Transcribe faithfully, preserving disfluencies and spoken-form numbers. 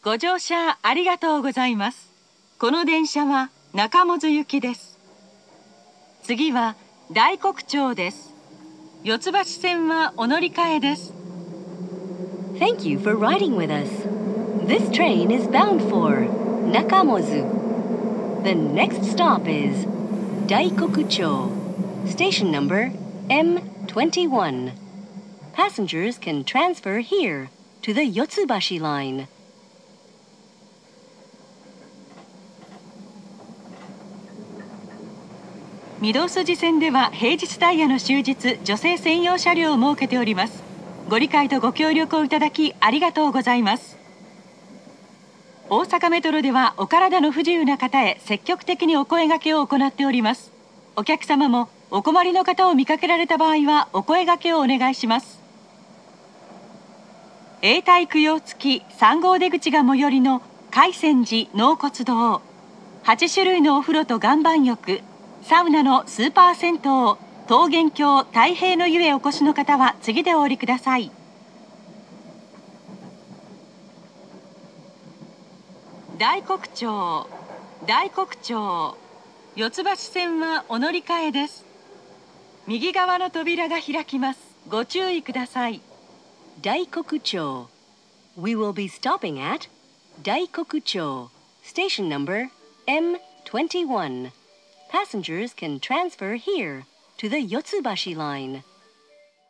ご乗車ありがとうございます。この電車は中百舌行きです。次は大黒町です。四ツ橋線はお乗り換えです。 Thank you for riding with us. This train is bound for Nakamozu. The next stop is Daikokucho. Station number M twenty-one. Passengers can transfer here to the Yotsubashi line. 御堂筋線では平日ダイヤの終日、女性専用車両を設けております。ご理解とご協力をいただきありがとうございます。大阪メトロではお体の不自由な方へ積極的にお声掛けを行っております。お客様もお困りの方を見かけられた場合はお声掛けをお願いします。永代供養付きさん号出口が最寄りの海泉寺納骨堂、はち種類のお風呂と岩盤浴、サウナのスーパー銭湯、桃源郷太平の湯へお越しの方は次でお降りください。大黒町、大黒町、四ツ橋線はお乗り換えです。右側の扉が開きます。ご注意ください。 Daikokucho. We will be stopping at Daikokucho. Station number M twenty-one. Passengers can transfer here to the Yotsubashi line.